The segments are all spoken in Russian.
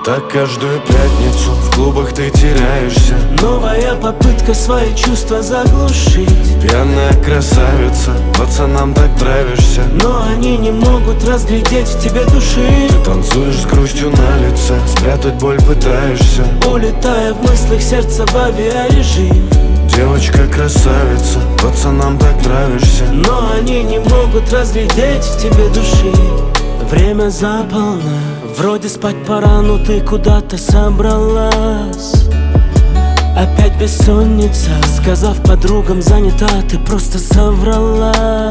так каждую пятницу в клубах ты теряешься. Новая попытка свои чувства заглушить. Пьяная красавица, пацанам так нравишься, но они не могут разглядеть в тебе души. Ты танцуешь с грустью на лице, спрятать боль пытаешься, улетая в мыслях сердца в авиарежим. Девочка красавица, пацанам так нравишься, но они не могут разглядеть в тебе души. Время за полночь, вроде спать пора, но ты куда-то собралась. Опять бессонница, сказав подругам занята, ты просто соврала.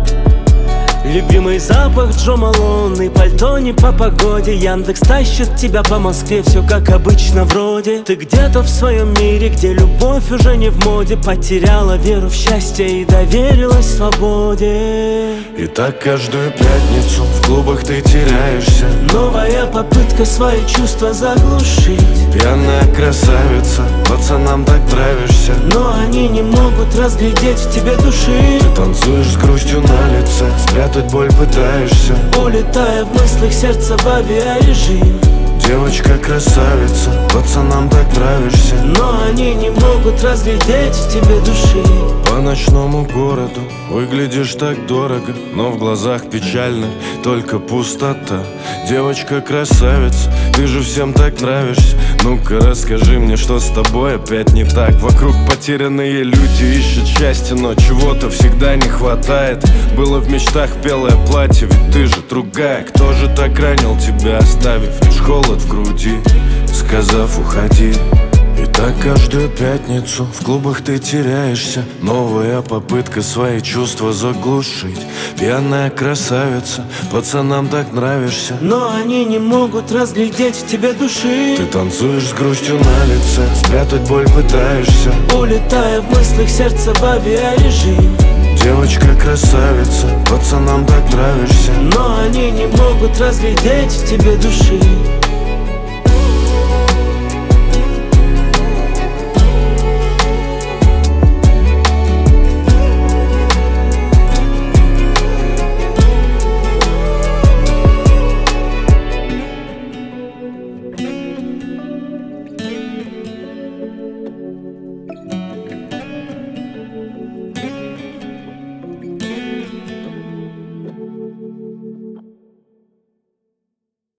Любимый запах Джо Малон и пальто не по погоде. Яндекс тащит тебя по Москве, все как обычно вроде. Ты где-то в своем мире, где любовь уже не в моде. Потеряла веру в счастье и доверилась свободе. И так каждую пятницу в клубах ты теряешься. Новая попытка свои чувства заглушить. Пьяная красавица, пацанам так нравишься, но они не могут разглядеть в тебе души. Ты танцуешь с грустью на лице, спрятать боль пытаешься, улетая в мыслях сердца в авиарежим. Девочка красавица, пацанам так нравишься, но они не могут разглядеть в тебе души. По ночному городу выглядишь так дорого, но в глазах печальных только пустота. Девочка красавица, ты же всем так нравишься. Ну-ка расскажи мне, что с тобой опять не так. Вокруг потерянные люди ищут счастье, но чего-то всегда не хватает. Было в мечтах белое платье, ведь ты же другая. Кто же так ранил тебя, оставив лишь холод в груди, сказав уходи? И так каждую пятницу в клубах ты теряешься. Новая попытка свои чувства заглушить. Пьяная красавица, пацанам так нравишься, но они не могут разглядеть в тебе души. Ты танцуешь с грустью на лице, спрятать боль пытаешься, улетая в мыслях сердца в авиарежим. Девочка красавица, пацанам так нравишься, но они не могут разглядеть в тебе души.